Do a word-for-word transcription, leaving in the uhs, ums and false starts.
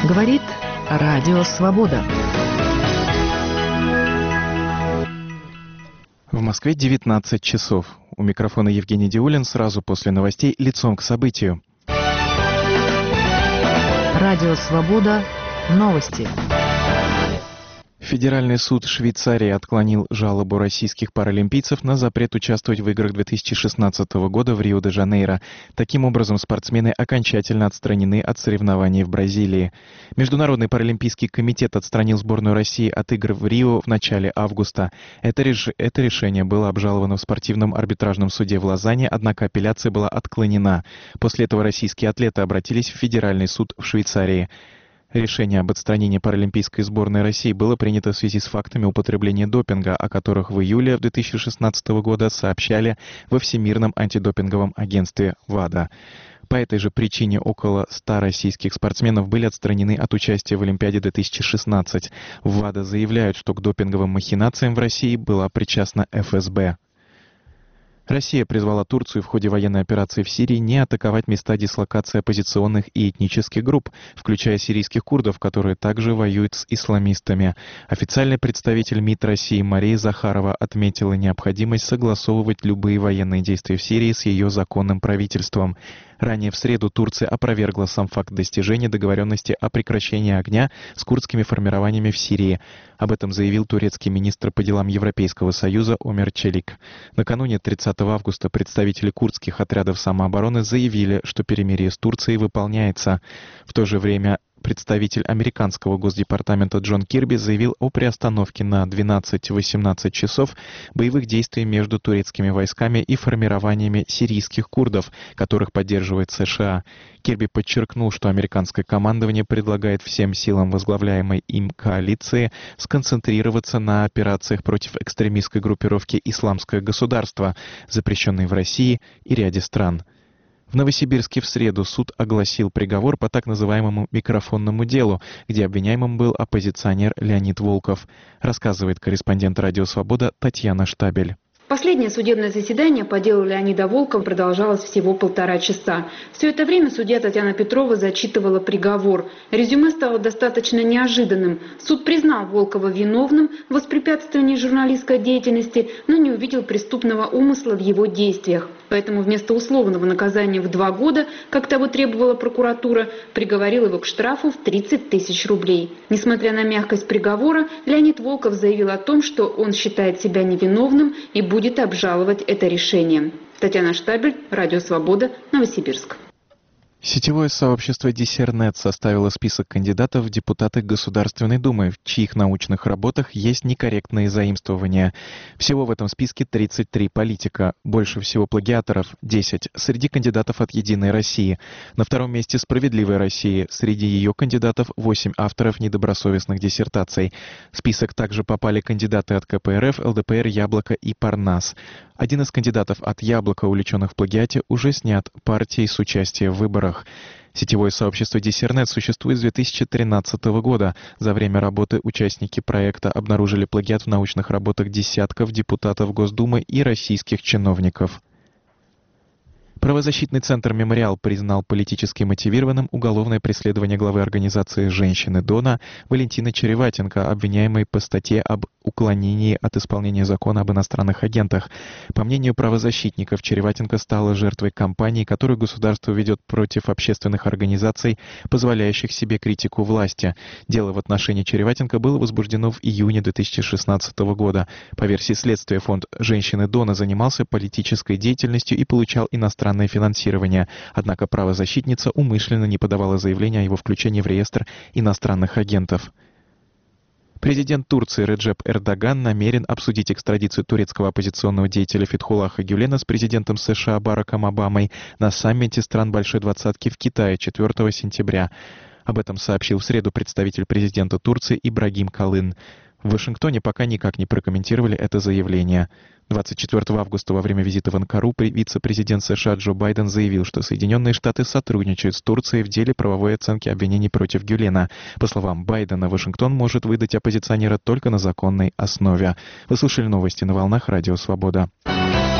Говорит Радио Свобода. В Москве девятнадцать часов. У микрофона Евгений Диулин. Сразу после новостей лицом к событию. Радио Свобода. Новости. Федеральный суд Швейцарии отклонил жалобу российских паралимпийцев на запрет участвовать в играх две тысячи шестнадцатого года в Рио-де-Жанейро. Таким образом, спортсмены окончательно отстранены от соревнований в Бразилии. Международный паралимпийский комитет отстранил сборную России от игр в Рио в начале августа. Это, реш... Это решение было обжаловано в спортивном арбитражном суде в Лозанне, однако апелляция была отклонена. После этого российские атлеты обратились в Федеральный суд в Швейцарии. Решение об отстранении паралимпийской сборной России было принято в связи с фактами употребления допинга, о которых в июле две тысячи шестнадцатого года сообщали во Всемирном антидопинговом агентстве ВАДА. По этой же причине около ста российских спортсменов были отстранены от участия в Олимпиаде две тысячи шестнадцать. В ВАДА заявляют, что к допинговым махинациям в России была причастна эф эс бэ. Россия призвала Турцию в ходе военной операции в Сирии не атаковать места дислокации оппозиционных и этнических групп, включая сирийских курдов, которые также воюют с исламистами. Официальный представитель МИД России Мария Захарова отметила необходимость согласовывать любые военные действия в Сирии с ее законным правительством. Ранее в среду Турция опровергла сам факт достижения договоренности о прекращении огня с курдскими формированиями в Сирии. Об этом заявил турецкий министр по делам Европейского Союза Омер Челик. Накануне тридцатого августа представители курдских отрядов самообороны заявили, что перемирие с Турцией выполняется. В то же время представитель американского госдепартамента Джон Кирби заявил о приостановке на двенадцать-восемнадцать часов боевых действий между турецкими войсками и формированиями сирийских курдов, которых поддерживает США. Кирби подчеркнул, что американское командование предлагает всем силам возглавляемой им коалиции сконцентрироваться на операциях против экстремистской группировки «Исламское государство», запрещенной в России и ряде стран. В Новосибирске в среду суд огласил приговор по так называемому микрофонному делу, где обвиняемым был оппозиционер Леонид Волков, рассказывает корреспондент «Радио Свобода» Татьяна Штабель. Последнее судебное заседание по делу Леонида Волкова продолжалось всего полтора часа. Все это время судья Татьяна Петрова зачитывала приговор. Резюме стало достаточно неожиданным. Суд признал Волкова виновным в воспрепятствовании журналистской деятельности, но не увидел преступного умысла в его действиях. Поэтому вместо условного наказания в два года, как того требовала прокуратура, приговорил его к штрафу в тридцать тысяч рублей. Несмотря на мягкость приговора, Леонид Волков заявил о том, что он считает себя невиновным и будет будет обжаловать это решение. Татьяна Штабель, Радио Свобода, Новосибирск. Сетевое сообщество Диссернет составило список кандидатов в депутаты Государственной Думы, в чьих научных работах есть некорректные заимствования. Всего в этом списке тридцать три политика. Больше всего плагиаторов – десять. Среди кандидатов от «Единой России». На втором месте «Справедливой России». Среди ее кандидатов восемь авторов недобросовестных диссертаций. В список также попали кандидаты от ка пэ эр эф, эл дэ пэ эр, Яблоко и Парнас. Один из кандидатов от Яблока, увлеченных в плагиате, уже снят партией с участием в выборах. Сетевое сообщество Диссернет существует с две тысячи тринадцатого года. За время работы участники проекта обнаружили плагиат в научных работах десятков депутатов Госдумы и российских чиновников. Правозащитный центр «Мемориал» признал политически мотивированным уголовное преследование главы организации «Женщины Дона» Валентины Череватенко, обвиняемой по статье об уклонении от исполнения закона об иностранных агентах. По мнению правозащитников, Череватенко стала жертвой кампании, которую государство ведет против общественных организаций, позволяющих себе критику власти. Дело в отношении Череватенко было возбуждено в июне две тысячи шестнадцатого года. По версии следствия, фонд «Женщины Дона» занимался политической деятельностью и получал иностранные финансирование. Однако правозащитница умышленно не подавала заявление о его включении в реестр иностранных агентов. Президент Турции Реджеп Эрдоган намерен обсудить экстрадицию турецкого оппозиционного деятеля Фетхуллаха Гюлена с президентом США Бараком Обамой на саммите стран Большой Двадцатки в Китае четвёртого сентября. Об этом сообщил в среду представитель президента Турции Ибрагим Калын. В Вашингтоне пока никак не прокомментировали это заявление. двадцать четвёртого августа во время визита в Анкару вице-президент США Джо Байден заявил, что Соединенные Штаты сотрудничают с Турцией в деле правовой оценки обвинений против Гюлена. По словам Байдена, Вашингтон может выдать оппозиционера только на законной основе. Вы слушали новости на волнах Радио Свобода.